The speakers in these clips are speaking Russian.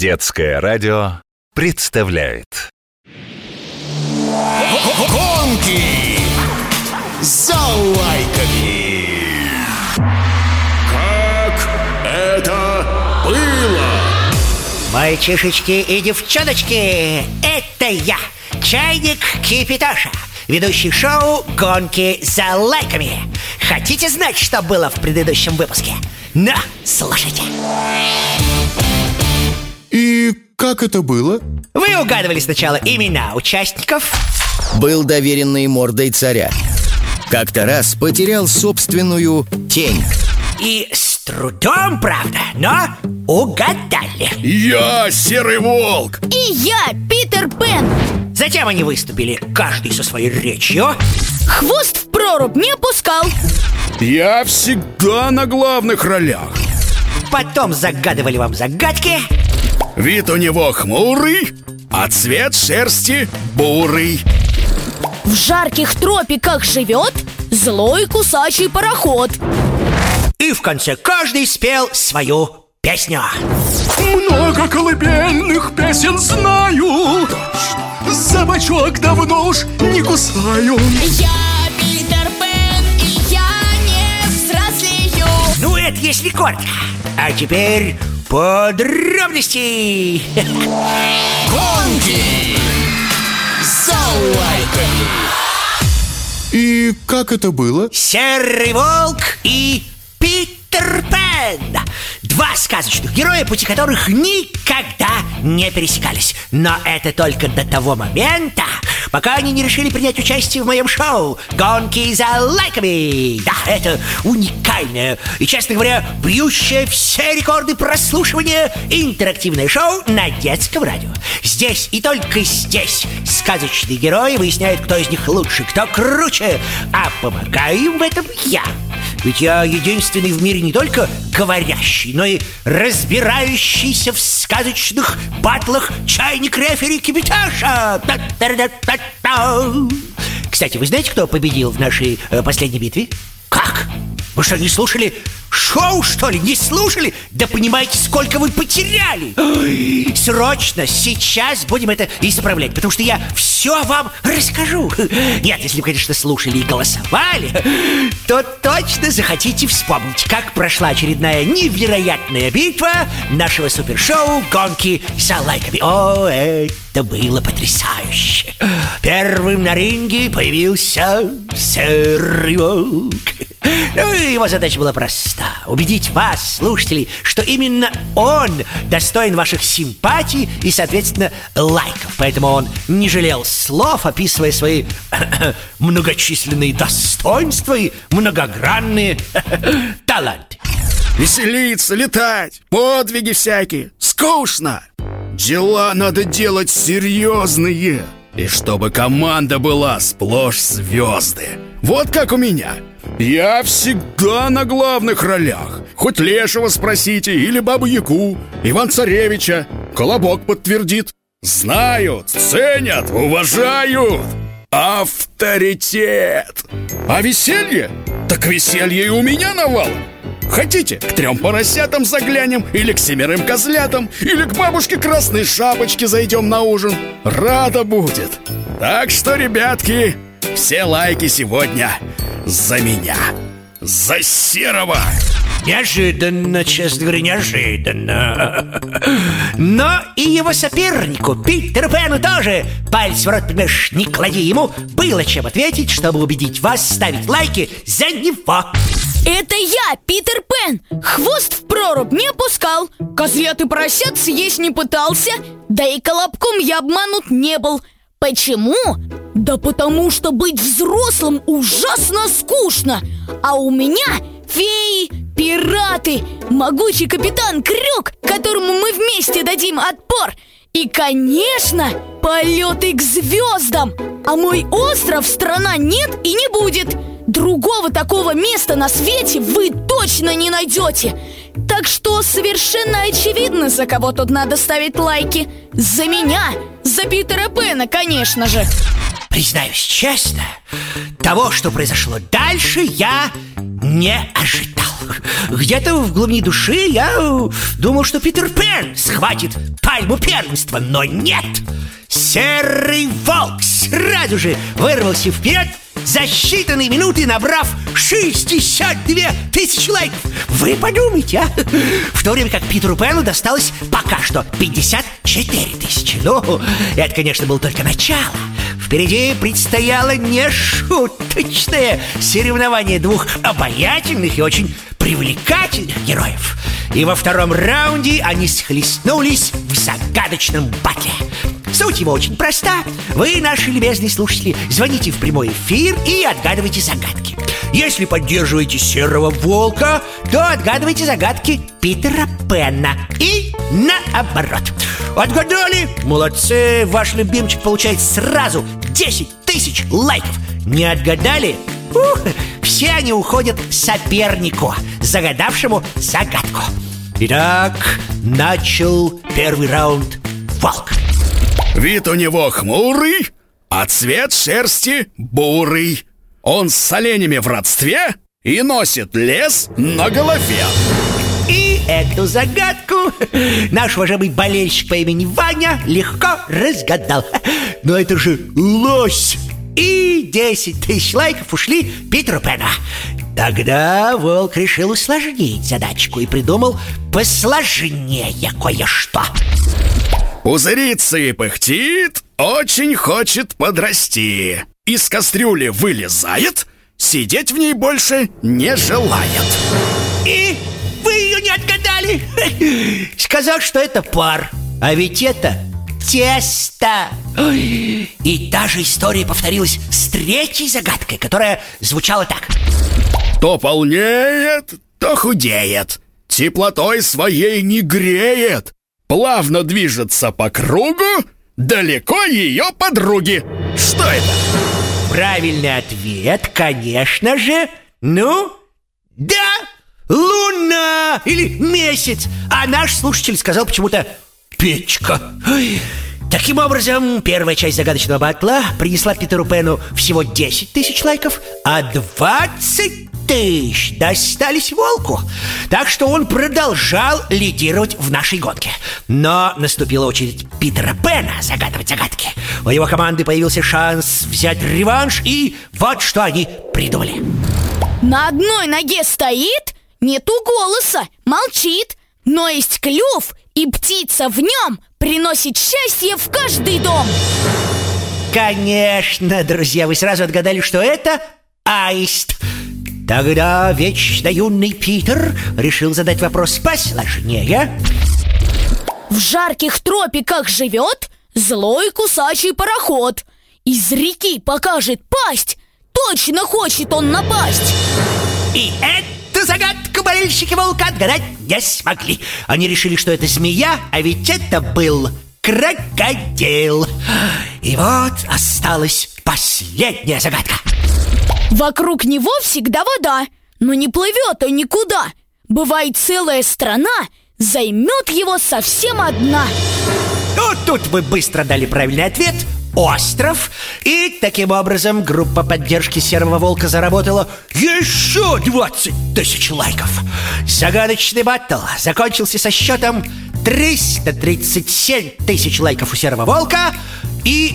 Детское радио представляет Гонки за лайками. Как это было? Мальчишечки и девчоночки, это я, Чайник Кипятоша, ведущий шоу «Гонки за лайками». Хотите знать, что было в предыдущем выпуске? Ну, слушайте. И как это было? Вы угадывали сначала имена участников. Был доверенной мордой царя. Как-то раз потерял собственную тень. И с трудом, правда, но угадали. Я Серый Волк. И я Питер Пен. Затем они выступили, каждый со своей речью. Хвост в прорубь не опускал. Я всегда на главных ролях. Потом загадывали вам загадки. Вид у него хмурый, а цвет шерсти бурый. В жарких тропиках живет злой кусачий пароход. И в конце каждый спел свою песню. Много колыбельных песен знаю. За бочок давно уж не кусаю. Я Питер Пен, и я не взрослею. Ну, это если коротко. А теперь подробности. Гонки за лайками. И как это было? Серый Волк и Питер Пен. Два сказочных героя, пути которых никогда не пересекались. Но это только до того момента, пока они не решили принять участие в моем шоу «Гонки за лайками». Да, это уникальное и, честно говоря, бьющее все рекорды прослушивания интерактивное шоу на детском радио. Здесь и только здесь сказочные герои выясняют, кто из них лучше, кто круче. А помогаю им в этом я. Ведь я единственный в мире не только говорящий, но и разбирающийся в сказочных батлах чайник-рефери Кипятоша. Кстати, вы знаете, кто победил в нашей последней битве? Как? Вы что, не слушали шоу, что ли? Не слушали? Да понимаете, сколько вы потеряли. Ой, срочно, сейчас будем это исправлять, потому что я все вам расскажу. Нет, если вы, конечно, слушали и голосовали, то точно захотите вспомнить, как прошла очередная невероятная битва нашего супершоу «Гонки за лайками». О, это было потрясающе. Первым на ринге появился Серый Волк. Ну, его задача была проста — убедить вас, слушателей, что именно он достоин ваших симпатий и, соответственно, лайков. Поэтому он не жалел слов, описывая свои многочисленные достоинства и многогранные таланты. Веселиться, летать, подвиги всякие. Скучно. Дела надо делать серьезные. И чтобы команда была сплошь звезды. Вот как у меня. Я всегда на главных ролях. Хоть Лешего спросите, или Бабу-Ягу, Иван-Царевича. Колобок подтвердит. Знают, ценят, уважают. Авторитет. А веселье? Так веселье и у меня навалом. Хотите, к 3 поросятам заглянем, или к 7 козлятам, или к бабушке Красной Шапочке зайдем на ужин? Рада будет. Так что, ребятки, все лайки сегодня за меня, за Серого. Неожиданно, честно говоря, неожиданно. Но и его сопернику, Питеру Пену, тоже палец в рот, понимаешь, не клади. Ему было чем ответить, чтобы убедить вас ставить лайки за него. Это я, Питер Пен. Хвост в прорубь не опускал. Козлят и поросят съесть не пытался. Да и колобком я обманут не был. Почему? Да потому что быть взрослым ужасно скучно. А у меня феи, пираты, могучий капитан Крюк, которому мы вместе дадим отпор. И, конечно, полеты к звездам. А мой остров страна нет и не будет. Другого такого места на свете вы точно не найдете. Так что совершенно очевидно, за кого тут надо ставить лайки. За меня, за Питера Пена, конечно же. Признаюсь честно, того, что произошло дальше, я не ожидал. где-то в глубине души я думал, что Питер Пен схватит пальму первенства, но нет. Серый волк сразу же вырвался вперед, за считанные минуты набрав 62 тысячи лайков. Вы подумайте, а? В то время как Питеру Пену досталось пока что 54 тысячи. Ну, это, конечно, было только начало. Впереди предстояло нешуточное соревнование двух обаятельных и очень привлекательных героев. И во втором раунде они схлестнулись в загадочном батле. Суть его очень проста. Вы, наши любезные слушатели, звоните в прямой эфир и отгадывайте загадки. Если поддерживаете Серого Волка, то отгадывайте загадки Питера Пена. И наоборот. Отгадали? Молодцы! Ваш любимчик получает сразу 10 тысяч лайков. Не отгадали? Все они уходят сопернику, загадавшему загадку. Итак, начал первый раунд волк. Вид у него хмурый, а цвет шерсти бурый. Он с оленями в родстве и носит лес на голове. И эту загадку наш уважаемый болельщик по имени Ваня легко разгадал. Но это же лось. И 10 тысяч лайков ушли Питеру Пену. Тогда волк решил усложнить задачку и придумал посложнее кое-что. Пузырится и пыхтит, очень хочет подрасти. Из кастрюли вылезает, сидеть в ней больше не желает. И вы ее не отгадали. Сказал, что это пар, а ведь это тесто. И та же история повторилась с третьей загадкой, которая звучала так. То полнеет, то худеет, теплотой своей не греет, плавно движется по кругу, далеко ее подруги. Что это? Правильный ответ, конечно же. Ну, да, луна или месяц. А наш слушатель сказал почему-то печка. Таким образом, первая часть загадочного батла принесла Питеру Пену всего 10 тысяч лайков, а 20 тысяч достались волку. Так что он продолжал лидировать в нашей гонке. Но наступила очередь Питера Пена загадывать загадки. У его команды появился шанс взять реванш, и вот что они придумали. На одной ноге стоит, нету голоса, молчит, но есть клюв, и птица в нем приносит счастье в каждый дом. Конечно, друзья, вы сразу отгадали, что это аист. Тогда вечно юный Питер решил задать вопрос посложнее. В жарких тропиках живет злой кусачий пароход. Из реки покажет пасть, точно хочет он напасть. И эту загадку болельщики волка отгадать не смогли. Они решили, что это змея, а ведь это был крокодил. И вот осталась последняя загадка. Вокруг него всегда вода, но не плывет он никуда. Бывает, целая страна займет его совсем одна. Ну, тут вы быстро дали правильный ответ. Остров. И таким образом группа поддержки Серого Волка заработала еще 20 тысяч лайков. Загадочный баттл закончился со счетом 337 тысяч лайков у Серого Волка и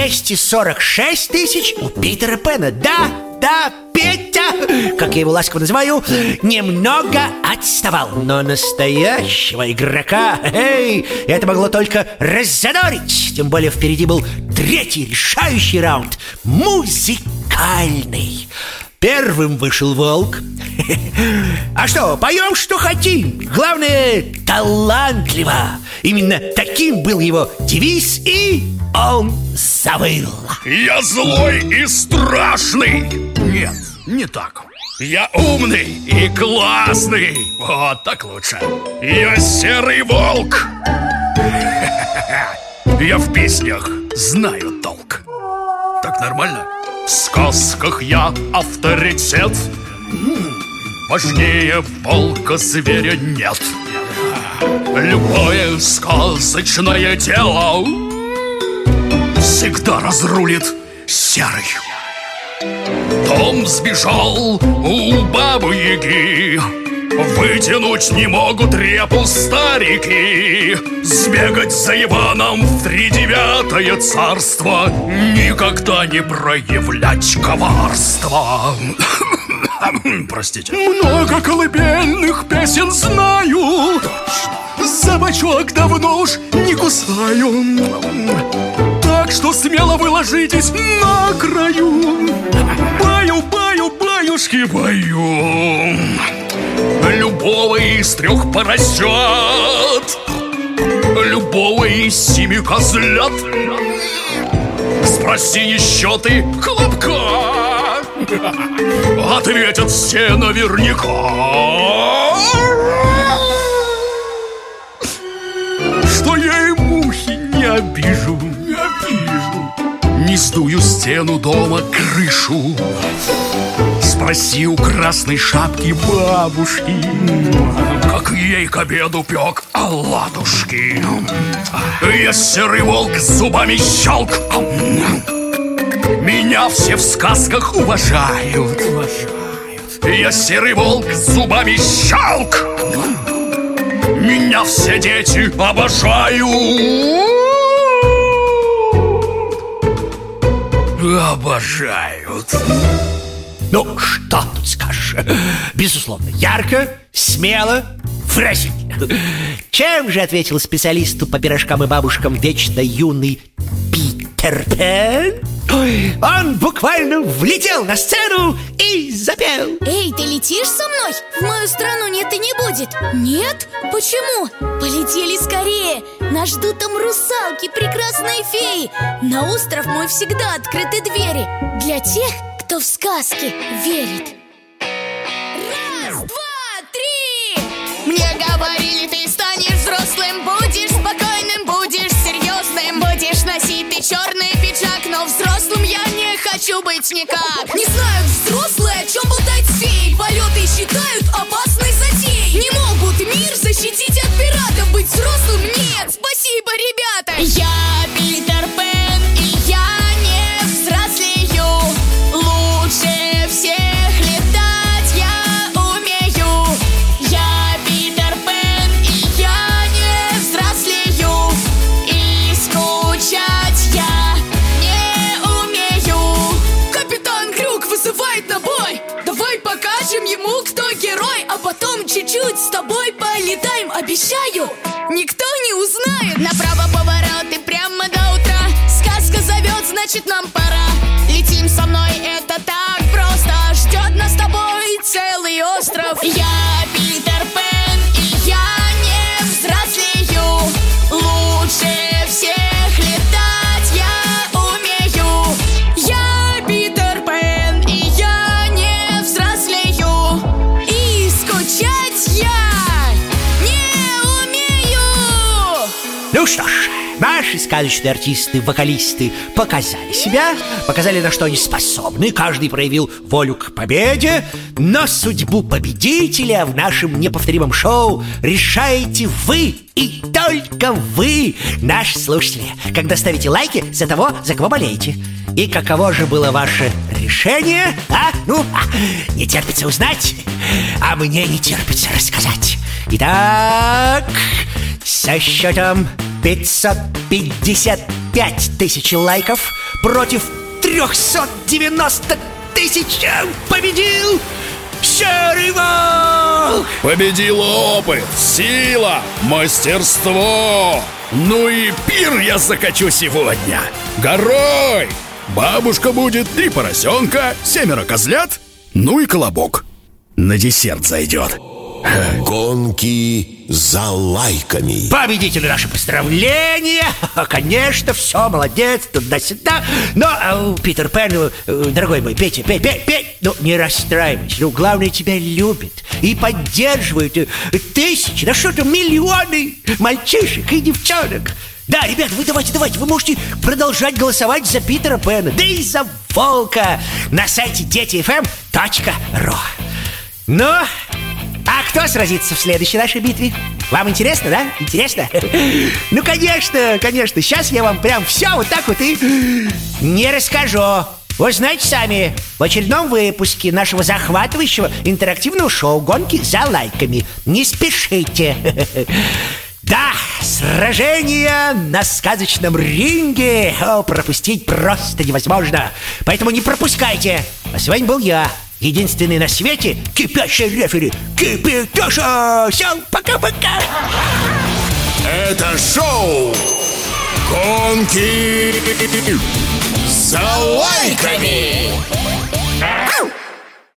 246 тысяч у Питера Пена. Да, Петя, как я его ласково называю, немного отставал. Но настоящего игрока, это могло только раззадорить. Тем более впереди был третий решающий раунд, музыкальный. Первым вышел волк. А что, поем, что хотим. Главное, талантливо. Именно таким был его девиз, и он завыл. Я злой и страшный. Нет, не так. Я умный и классный. Вот так лучше. Я серый волк. Я в песнях знаю толк. Так нормально? В сказках я авторитет. Важнее волка зверя нет. Любое сказочное дело всегда разрулит серый. Дом сбежал у бабы-яги, Вытянуть не могут репу старики, сбегать за Иваном в 39-е царство, никогда не проявлять коварства. Простите. Много колыбельных песен знаю, за бочок давно уж не кусаю. Так что смело вы ложитесь на краю. Баю, баю, баюшки, баю. Любого из 3 поросят, любого из 7 козлят. Спроси еще ты хлопка, ответят все наверняка, что я и мухи не обижу, не сдую стену дома, крышу. Спроси у красной шапки бабушки, как ей к обеду пек оладушки. Я серый волк с зубами щелк, меня все в сказках уважают. Я серый волк с зубами щелк, меня все дети обожают. Обожают. Ну, что тут скажешь? Безусловно, ярко, смело, выразительно. Чем же, ответил специалисту по пирожкам и бабушкам вечно юный Питер Пен? Он буквально влетел на сцену и запел. Эй, ты летишь со мной? В мою страну нет и не будет. Нет? Почему? Полетели скорее. Нас ждут там русалки, прекрасные феи. На остров мой всегда открыты двери. Для тех, кто в сказки верит. 1, 2, 3. Мне говорили, ты станешь взрослым, будешь спокойным, будешь серьезным, будешь носить ты черный пиджак, но взрослым я не хочу быть никак. Не знают взрослые, о чем болтать с феей. Полеты считают опасной затеей. Не могут мир защитить от пиратов. Быть взрослым нет. Спасибо, ребята. Я Питер Пен, и я не взрослею. Лучше всех летать я умею. Я Питер Пен, и я не взрослею. И скучать я не умею. Капитан Крюк вызывает на бой. Давай покажем ему, кто герой, а потом чуть-чуть с тобой полетаем. Обещаю, никто не узнает. Направо поворот и прямо до утра. Сказка зовет, значит нам пора. Летим со мной, это так просто. Ждет нас с тобой целый остров. Я Питер Пен, и я не взрослею. Лучше всех летать я умею. Я Питер Пен, и я не взрослею. И скучать я не умею. Ну что ж, наши сказочные артисты, вокалисты показали себя, показали, на что они способны. Каждый проявил волю к победе. Но судьбу победителя в нашем неповторимом шоу решаете вы, и только вы, наши слушатели, когда ставите лайки за того, за кого болеете. И каково же было ваше решение? Не терпится узнать, а мне не терпится рассказать. Итак, со счетом 555 тысяч лайков против 390 тысяч победил Серый Волк! Победил опыт, сила, мастерство. Ну и пир я закачу сегодня. Горой! Бабушка будет 3 поросенка, 7 козлят, ну и колобок. На десерт зайдет. Гонки за лайками. Победителю наши поздравления. Конечно, все, молодец, туда-сюда. Но, Питер Пен, дорогой мой, Петя, Петь, ну, не расстраивайся. Ну, главное, тебя любят и поддерживают тысячи, да что там, миллионы мальчишек и девчонок. Да, ребят, вы давайте, вы можете продолжать голосовать за Питера Пена, да и за Волка на сайте детифм.ру. Ну, а кто сразится в следующей нашей битве? Вам интересно, да? Интересно? Ну, конечно, сейчас я вам прям все вот так вот и не расскажу. Вы знаете сами, в очередном выпуске нашего захватывающего интерактивного шоу «Гонки за лайками». Не спешите. Да, сражение на сказочном ринге пропустить просто невозможно. Поэтому не пропускайте. А сегодня был я, единственный на свете кипящий рефери Кипятоша. Все, пока-пока. Это шоу «Гонки за лайками».